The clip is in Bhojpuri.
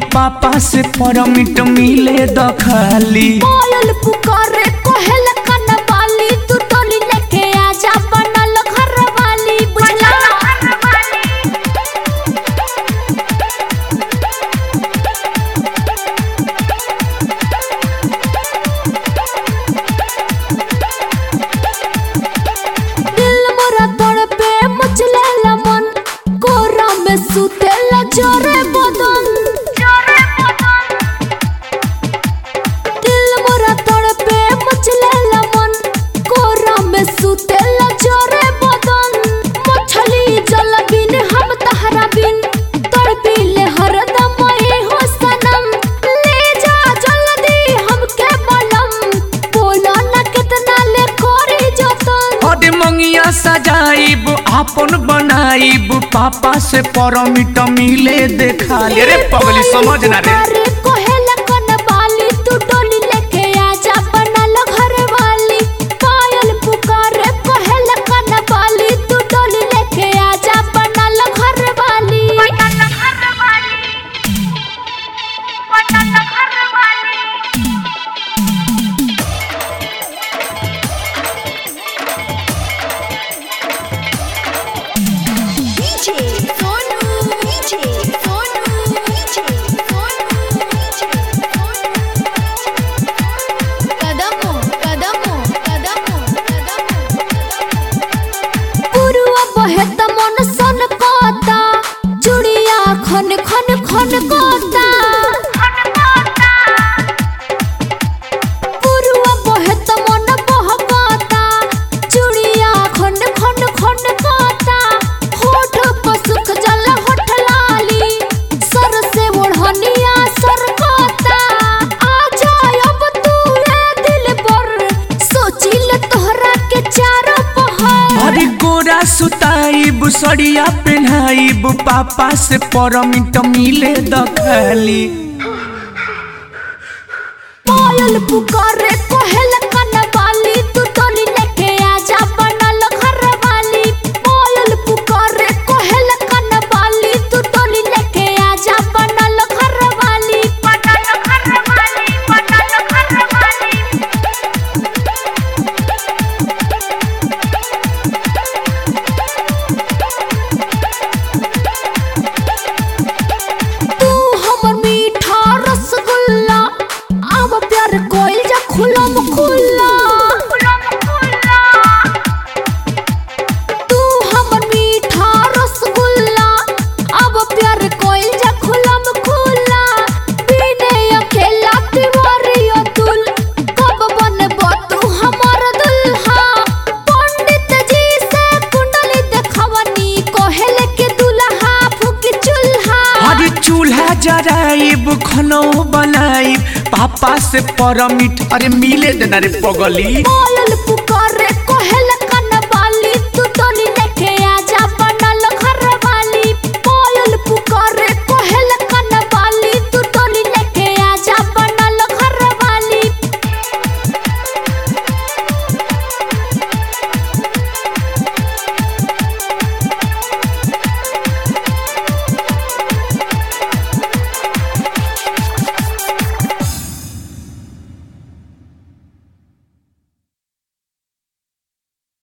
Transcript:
पापा से परमिट मिले दखाली। पायल पुकारे कोहेल कनवाली तू टोली लेके आजा बनल घर वाली बुझला। दिल मोरा तड़पे मचलेला मन कोरा में सुतेला जोरे बदन। दिल मोरा तड़पे मचलेला मन कोरा में सुतेला जोरे बदन। मछली जल बिन हम तहरा बिन तड़पीले हरदम ए हो सनम। ले जा जल्दी हमके बलम बोला ना कितना ले कोरी जतन। अरे मंगिया सजाइब आपन बनाइब पापा से परमिट मिले देखाली। रे पगली समझ ना रे। अरे कोहेला कनवाली तू टोली लेके आजा बनल घर वाली। पायल पुकारे कोहेला कनवाली तू टोली लेके आजा बनल घर वाली। पुरुआ बहेत मन सन कोता चुड़िया खन खन खन कोता। पुरुआ बहेत मन बहकोता चुड़िया खन खन खन कोता। होठ पर सुख जल होठ लाली सर से ओढ़निया सर कोता। आजा अब तू रे दिल पर सोचिल तोहरा के चारों पहर। अरे गोरा सुताइब सड़िया पहनाइब पापा से परमिट मिले दखाली। पायल पुकारे कोहेल कनवाली तू टोली लेके आजा बनल घर वाली। पायल पुकारे कोहेल कनवाली तू टोली लेके आजा बनल घर वाली। तू हमर मीठा रसगुल्ला अब प्यार कोइल जा खुलम खुल्ला। तू हमर मीठा रसगुल्ला अब प्यार कोइल जा खुलम खुल्ला। बिने अकेला तिवारी अतुल कब बनबो तू हमर दुल्हा। पंडित जी से कुंडली देखवनी कोहेल के दुल्हा फूकी चूल्हा। अरे चूल्हा जराइब खाना बनाइब पापा से परमिट अरे मिले देना रे पगली। पायल पुकारे कोहेल